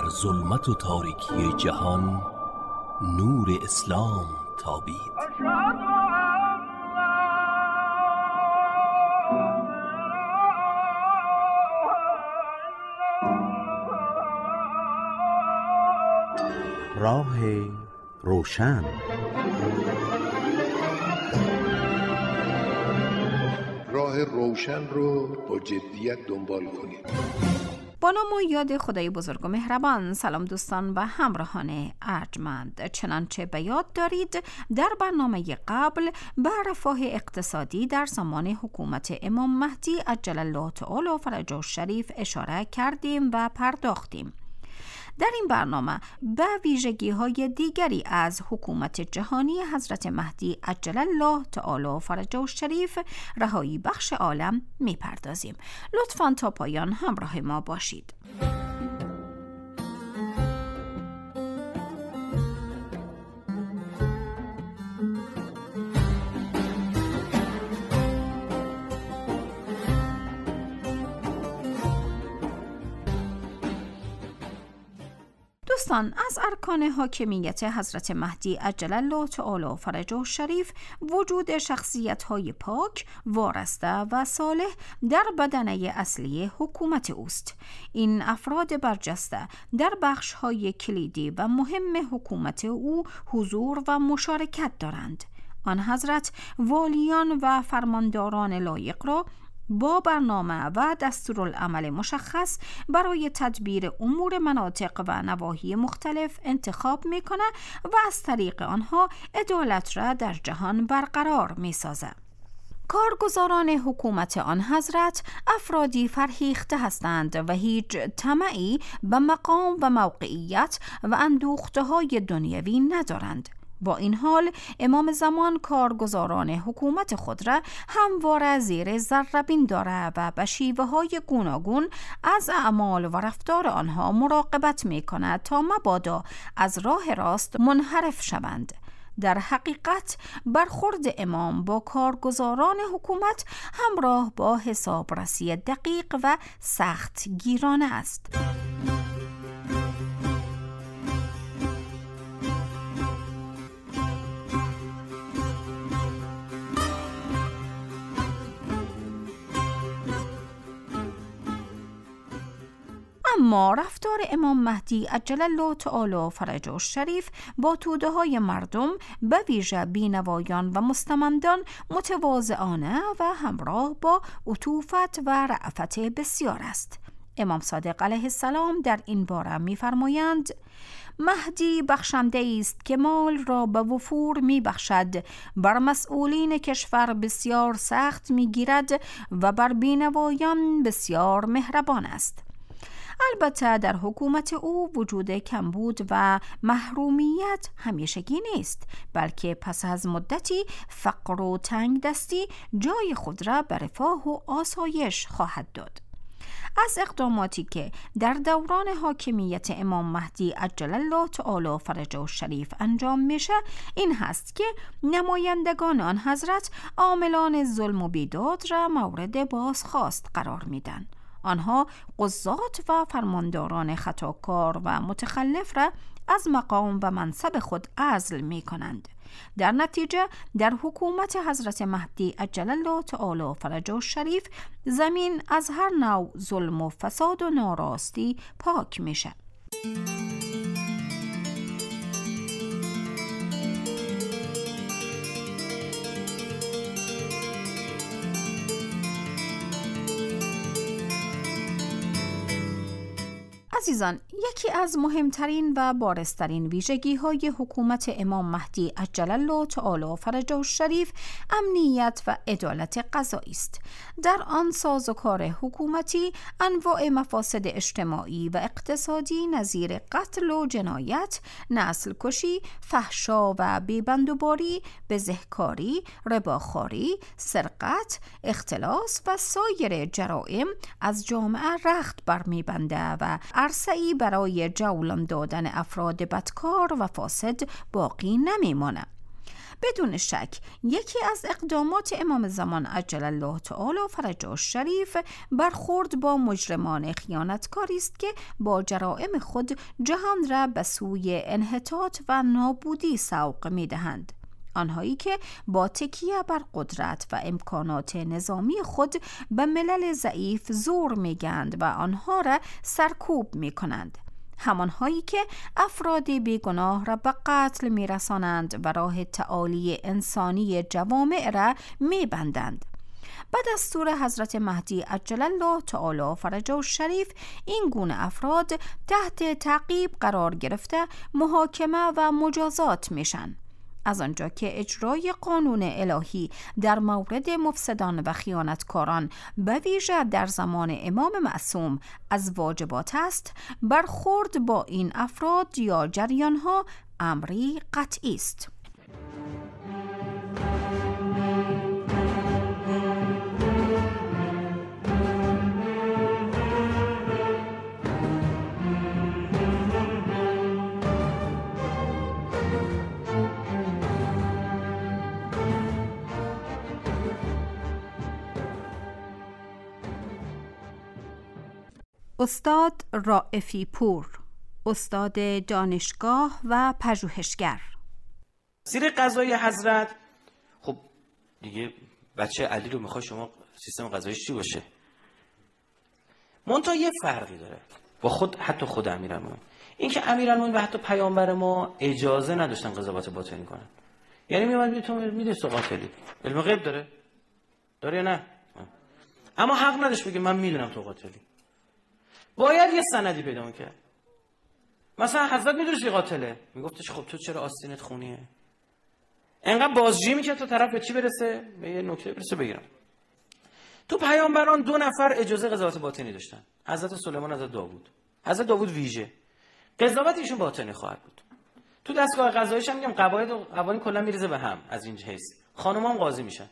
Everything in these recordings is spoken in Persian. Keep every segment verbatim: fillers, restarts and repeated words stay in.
در ظلمت و تاریکی جهان نور اسلام تابید. راه روشن. راه روشن رو با جدیت دنبال کنید. با نام و یاد خدای بزرگ و مهربان. سلام دوستان و همراهان ارجمند. چنانچه به یاد دارید در برنامه قبل به رفاه اقتصادی در زمان حکومت امام مهدی عجل الله تعالی فرجه الشریف اشاره کردیم و پرداختیم. در این برنامه به ویژگی های دیگری از حکومت جهانی حضرت مهدی عجل الله تعالی فرجه الشریف رهایی بخش عالم می پردازیم. لطفاً تا پایان همراه ما باشید. دوستان، از ارکان حاکمیت حضرت مهدی عجل الله تعالی فرجه الشریف وجود شخصیت‌های پاک، وارسته و صالح در بدنه اصلی حکومت اوست. این افراد برجسته در بخش‌های کلیدی و مهم حکومت او حضور و مشارکت دارند. آن حضرت والیان و فرمانداران لایق را با برنامه و دستورالعمل مشخص برای تدبیر امور مناطق و نواحی مختلف انتخاب میکنه و از طریق آنها عدالت را در جهان برقرار میسازه. کارگزاران حکومت آن حضرت افرادی فرهیخته هستند و هیچ طمعی به مقام و موقعیت و اندوخته‌های دنیوی ندارند. با این حال امام زمان کارگزاران حکومت خود را همواره زیر ذره‌بین داره و به شیوه‌های گوناگون از اعمال و رفتار آنها مراقبت می‌کند تا مبادا از راه راست منحرف شوند. در حقیقت برخورد امام با کارگزاران حکومت همراه با حسابرسی دقیق و سخت گیرانه است. اما رفتار امام مهدی عجل الله تعالی فرجه الشریف با توده های مردم به ویژه بینوایان و مستمندان متواضعانه و همراه با عطوفت و رأفت بسیار است. امام صادق علیه السلام در این باره می‌فرمایند: مهدی بخشنده است که مال را به وفور می بخشد، بر مسئولین کشور بسیار سخت می گیرد و بر بینوایان بسیار مهربان است. البته در حکومت او وجود کمبود و محرومیت همیشگی نیست، بلکه پس از مدتی فقر و تنگ دستی جای خود را به رفاه و آسایش خواهد داد. از اقداماتی که در دوران حاکمیت امام مهدی عجل الله تعالی فرجه الشریف انجام میشه این هست که نمایندگان آن حضرت عاملان ظلم و بیداد را مورد بازخواست قرار میدن. آنها قضات و فرمانداران خطاکار و متخلف را از مقام و منصب خود عزل می کنند. در نتیجه در حکومت حضرت مهدی عجل الله تعالی فرجه الشریف زمین از هر نوع ظلم و فساد و ناراستی پاک میشه. عزیزان، یکی از مهمترین و بارزترین ویژگی های حکومت امام مهدی عجل الله تعالی فرجه الشریف امنیت و عدالت قضایی است. در آن سازوکار حکومتی انواع مفاسد اجتماعی و اقتصادی نظیر قتل و جنایت، نسل کشی، فحشا و بیبندوباری، بزهکاری، رباخواری، سرقت، اختلاس و سایر جرائم از جامعه رخت برمی‌بنده و عرصه‌ای برای جولان دادن افراد بدکار و فاسد باقی نمی‌ماند. بدون شک یکی از اقدامات امام زمان عجل الله تعالی فرجه الشریف برخورد با مجرمان خیانتکاری است که با جرائم خود جهان را به سوی انحطاط و نابودی سوق می‌دهند. آنهایی که با تکیه بر قدرت و امکانات نظامی خود به ملل ضعیف زور می‌گند و آنها را سرکوب می‌کنند. همانهایی که افراد بیگناه را به قتل می‌رسانند و راه تعالی انسانی جوامع را می‌بندند. بعد از دستور حضرت مهدی عجل الله تعالی فرجه الشریف این گونه افراد تحت تعقیب قرار گرفته محاکمه و مجازات میشن. از آنجا که اجرای قانون الهی در مورد مفسدان و خیانتکاران به ویژه در زمان امام معصوم از واجبات است، برخورد با این افراد یا جریانها امری قطعی است. استاد رائفی پور، استاد دانشگاه و پژوهشگر. زیر قضای حضرت خب دیگه بچه علی رو میخواد شما سیستم قضاییش چی باشه؟ منتها یه فرقی داره با خود، حتی خود امیرالمومنین، این که امیرالمومنین و حتی پیامبر ما اجازه نداشتن قضاوت باطنی کنن. یعنی میومد میگه تو میدونی قاتلی، علم غیب داره داره یا نه؟ اما حق نداشت بگه من میدونم تو قاتلی. باید یه سندی پیدا میکرد. مثلا حضرت میدونست یه قاتله، میگفتش خب تو چرا آستینت خونیه؟ انقدر بازجویی میکرد تا طرف به چی برسه؟ به یه نکته برسه بگیرم. تو پیامبران دو نفر اجازه قضاوت باطنی داشتن، حضرت سلیمان، حضرت داوود. حضرت داوود ویژه قضاوت ایشون باطنی خواهد بود. تو دستگاه قضاییش هم میگم قواعد و قوانین کلا میریزه به هم. از این حیث خانم‌ها هم قاضی میشن.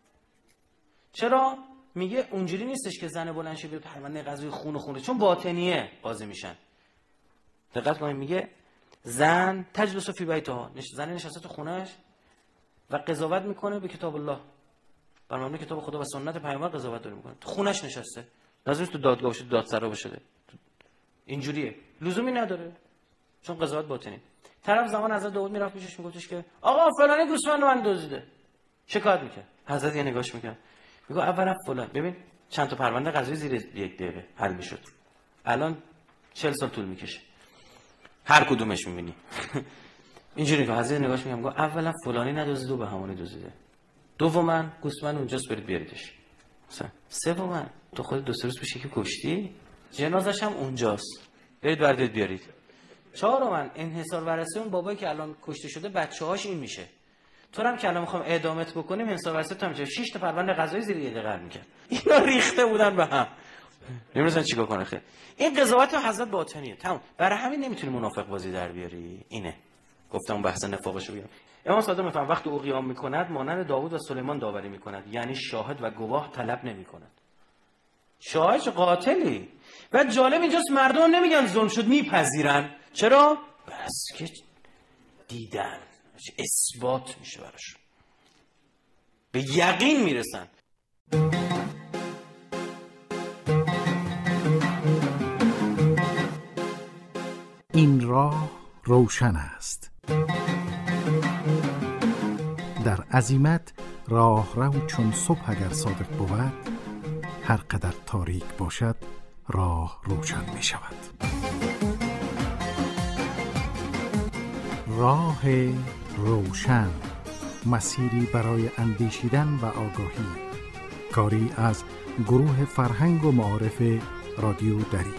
چرا؟ میگه اونجوری نیستش که زن بلند شه به پرونده قضایی خون و خونه، چون باطنیه قاضی میشن. دقت کنید، میگه زن تجلس فی بیتها، زن نشسته تو خونه‌اش و قضاوت میکنه به کتاب الله، بر مبنای کتاب خدا و سنت پیامبر قضاوت داره میکنه. تو خونه‌اش نشسته، لازم تو دادگاه باشه، دادسرا باشه. اینجوریه، لزومی نداره، چون قضاوت باطنی. طرف زمان حضرت داوود میرفت پیشش میگفتش که آقا فلانی گوسفند من دزدیده، شکایت میکرد. حضرت یه نگاهش میکرد، میگه اولا فلان، ببین چند تا پرونده قضایی زیر یک دقیقه حل میشد، الان چهل سال طول میکشه هر کدومش میبینی. اینجوری که حضرت نگاهش میگم، میگه اولا فلانی ندزدیده و به همونی دزدیده، دوما گوسفند اونجاست برید بیاریدش، مثلا سوما تو خود دو سه روز پیش که کشتی جنازش هم اونجاست، برید بردید بیارید. چهارما انحصار ورثه اون بابایی که الان کشته شده بچه‌هاش این میشه. تو هم که الان میخوام اعدامت بکنیم انصاف ورثه تو میشه شش تا پرونده قضایی زیر یه قرار میکرد. اینا ریخته بودن به هم، نمی‌دونن چیکار کنه. خیر این قضاوت حضرت باطنیه، تمام. برای همین نمیتونی منافق بازی در بیاری. اینه گفتم اون بحث نفاقشو بگم. امام صادق میفهم وقتی او قیام میکند مانند داوود و سلیمان داوری میکند، یعنی شاهد و گواه طلب نمیکند. شاهد قاتلی. و جالب اینجاست مردم نمیگن ظلم شد، میپذیرن. چرا؟ بس که دیدن، اثبات میشه براشون، به یقین میرسن. این راه روشن است. در عزیمت راه رو چون صبح اگر صادق بود، هر قدر تاریک باشد راه روشن می شود. راه روشن، مسیری برای اندیشیدن و آگاهی. کاری از گروه فرهنگ و معارف رادیو دری.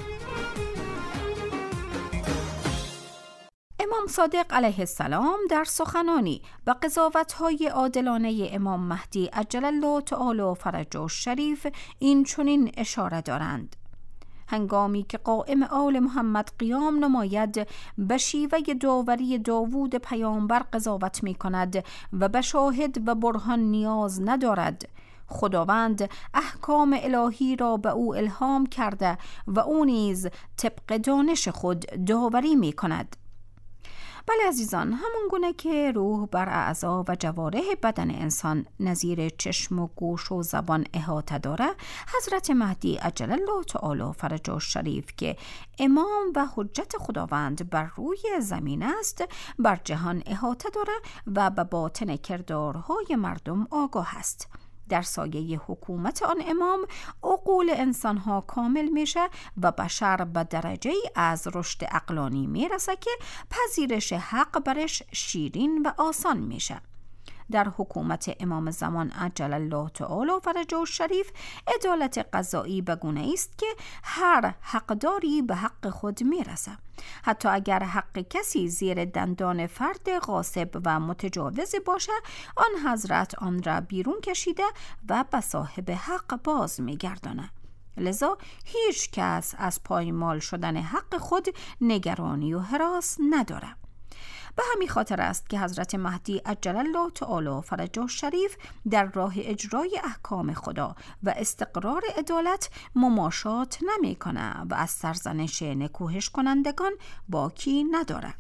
امام صادق علیه السلام در سخنانی به قضاوت‌های عادلانه امام مهدی عجل الله تعالی فرجه الشریف این چنین اشاره دارند: هنگامی که قائم آل محمد قیام نماید به شیوه داوری داوود پیامبر قضاوت می کند و به شاهد و برهان نیاز ندارد. خداوند احکام الهی را به او الهام کرده و او نیز طبق دانش خود داوری می کند. بله عزیزان، همون گونه که روح بر اعضا و جوارح بدن انسان نظیر چشم و گوش و زبان احاطه داره، حضرت مهدی عجل الله تعالی فرجه شریف که امام و حجت خداوند بر روی زمین است، بر جهان احاطه داره و به باطن کردارهای مردم آگاه است. در سایه حکومت آن امام عقول انسانها کامل میشه و بشر به درجه از رشد عقلانی میرسه که پذیرش حق برش شیرین و آسان میشه. در حکومت امام زمان عجل الله تعالی فرجه شریف عدالت قضایی به گونه است که هر حقداری به حق خود میرسه، حتی اگر حق کسی زیر دندان فرد غاصب و متجاوز باشه، آن حضرت آن را بیرون کشیده و به صاحب حق باز میگردانه. لذا هیچ کس از پایمال شدن حق خود نگرانی و هراس نداره. به همین خاطر است که حضرت مهدی عجل الله تعالی فرجه شریف در راه اجرای احکام خدا و استقرار عدالت مماشات نمی کنه و از سرزنش نکوهش کنندگان باکی نداره.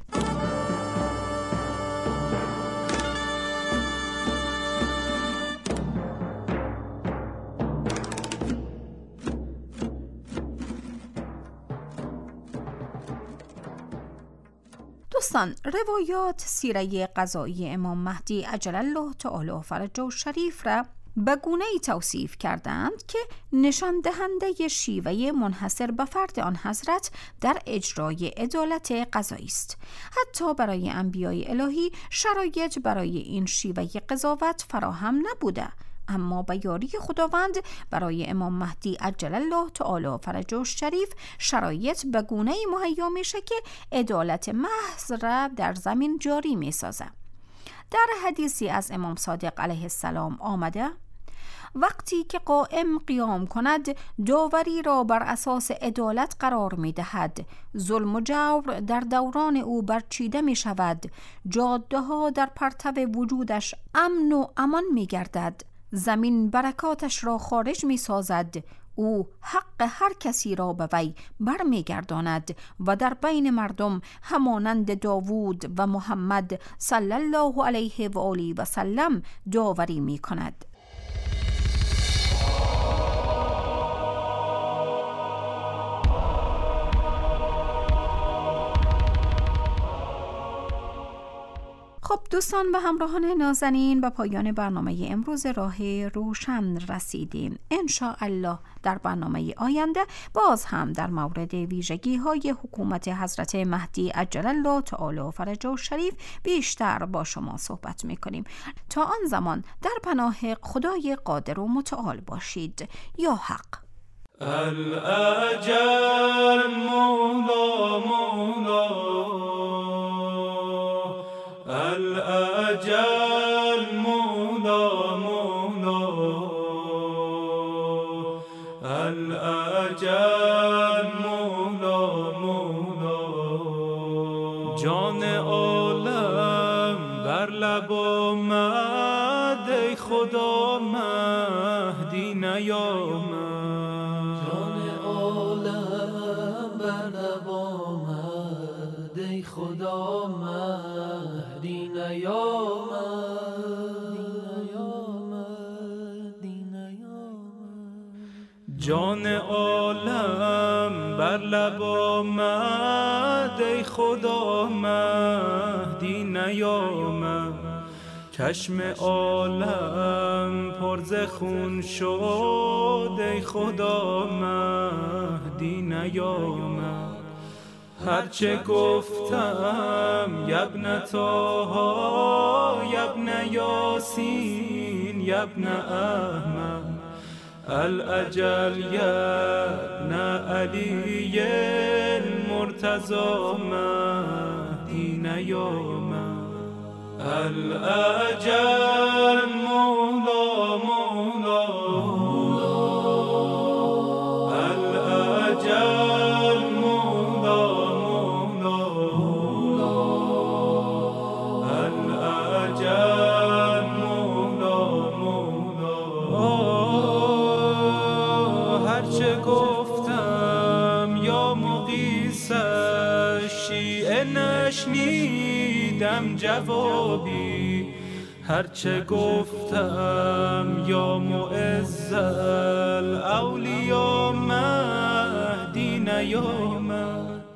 دوستان، روایات سیره قضایی امام مهدی عجل الله تعالی فرجه شریف را به گونه‌ای توصیف کردند که نشان دهنده شیوه منحصر به فرد آن حضرت در اجرای عدالت قضایی است. حتی برای انبیای الهی شرایط برای این شیوه قضاوت فراهم نبوده، اما به یاری خداوند برای امام مهدی عجل الله تعالی فرجه شریف شرایط به گونه‌ای مهیا میشه که عدالت محض را در زمین جاری میسازه. در حدیثی از امام صادق علیه السلام آمده: وقتی که قائم قیام کند داوری را بر اساس عدالت قرار می دهد، ظلم و جور در دوران او برچیده می شود، جاده ها در پرتو وجودش امن و امان می گردد، زمین برکاتش را خارج می سازد، او حق هر کسی را به وی بر می گرداند و در بین مردم همانند داوود و محمد صلی الله علیه و آله و سلم داوری می کند. خب دوستان و همراهان نازنین، به پایان برنامه امروز راه روشن رسیدیم. انشاءالله در برنامه آینده باز هم در مورد ویژگی های حکومت حضرت مهدی عجل الله تعالی فرجه شریف بیشتر با شما صحبت میکنیم. تا آن زمان در پناه خدای قادر و متعال باشید. یا حق. الاجل مولا مولا، الاجل مولا مولا، الاجل مولا مولا. جان عالم بر لب آمد، ای خدا مهدی نیامد. جان عالم بر لب آمد، ای خدا مهدی جان عالم بر لب آمد، ای خدا مهدی نیامد. چشم عالم پر ز خون شد، ای خدا مهدی نیامد. هرچه گفتم یبن طاها، یبن یاسین، یبن احمد، الاجل یبن علی مرتضی مهدی نیامد. الاجل مولا مولا، الاجل مولا مولا، الاجل مولا مولا. هرچه گفتم یا مقیس شیعه نشنید، نگویم جوابی، هرچه گفتم یا معز الاولیا مهدی نیامد.